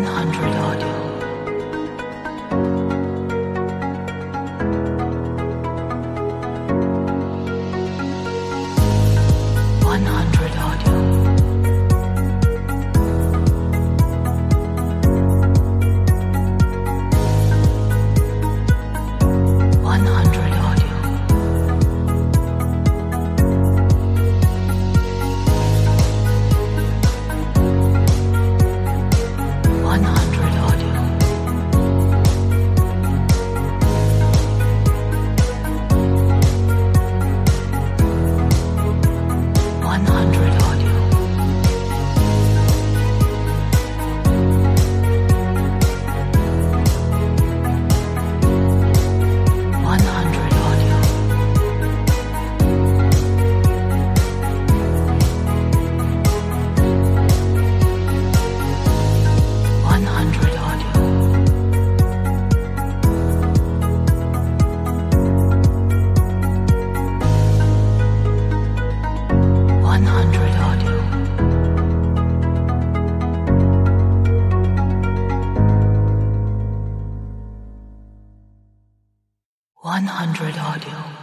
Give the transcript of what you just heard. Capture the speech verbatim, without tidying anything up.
one hundred audio. one hundred audio. one hundred audio. one hundred audio. one hundred audio. one hundred audio. one hundred audio. one hundred audio. one hundred audio.